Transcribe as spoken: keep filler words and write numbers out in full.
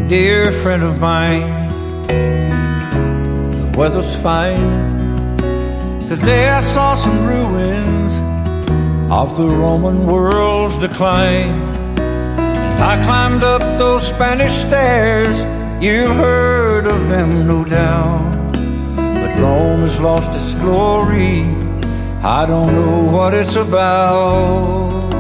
dear friend of mine. The weather's fine. Today I saw some ruins of the Roman world's decline. I climbed up those Spanish stairs, you've heard of them no doubt. But Rome has lost its glory, I don't know what it's about.